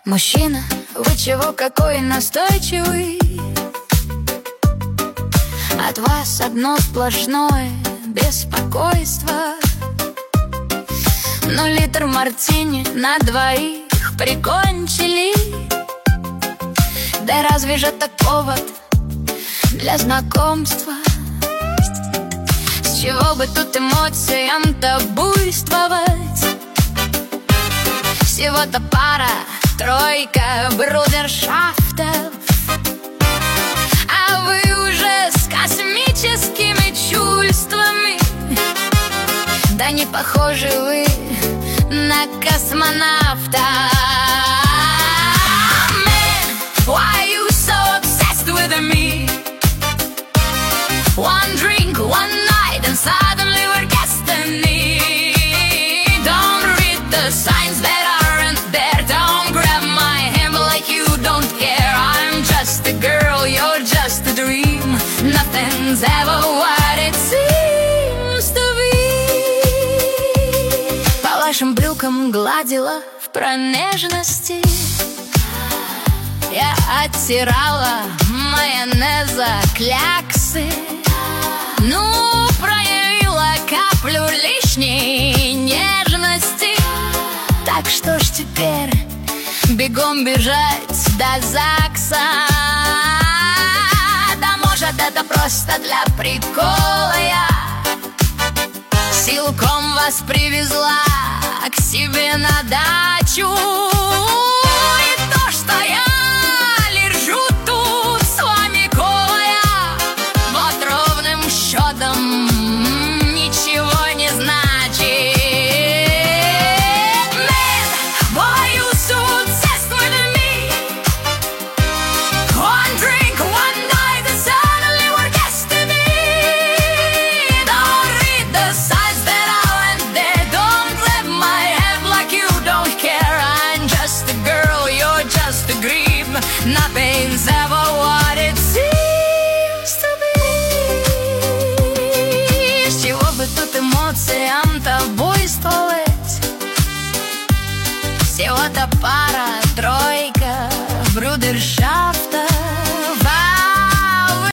Мужчина, вы чего какой настойчивый? От вас одно сплошное беспокойство. Но литр мартини на двоих прикончили. Да разве же это повод для знакомства? С чего бы тут эмоциям-то буйствовать? Всего-то пара-тройка брудершафтов, а вы уже с космическими чувствами. Да не похожи вы на космонавта. Man, why you so obsessed with me? One drink, one night, and suddenly we're destiny. Don't read the signs that aren't there. Don't grab my hand like you don't care. I'm just a girl, you're just a dream. Nothing's ever what it seems to be. По вашим брюкам гладила в промежности. Я оттирала майонеза кляксы. Ну, проявила каплю лишней нежности. Так что ж теперь бегом бежать до ЗАГСа? Да может это просто для прикола я силком вас привезла к себе на дачу. И то, что я лежу тут с вами голая, вот ровным счетом ничего не значит. Man, why you so obsessed with me? One drink, one night, and suddenly we're destiny. Don't read the signs that aren't there. Don't grab my hand like you don't care. I'm just a girl, you're just a creep. Nothing's ever what it seems to be. С чего бы тут эмоциям-то буйствовать? Всего-то пара-тройка